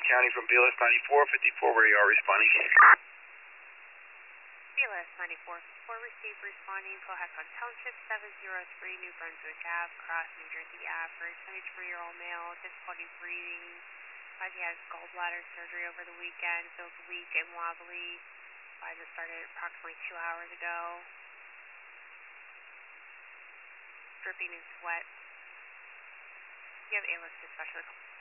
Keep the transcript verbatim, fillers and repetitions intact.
County from B L S ninety-four fifty-four, where you are responding. B L S ninety-four fifty-four, received responding, Cohasset Township, seven oh three New Brunswick Ave, Cross, New Jersey Ave, for a seventy-three-year-old male, difficulty breathing. Advised he has gallbladder surgery over the weekend, feels weak and wobbly. Advised it started approximately two hours ago. Dripping in sweat. You have A-list dispatcher.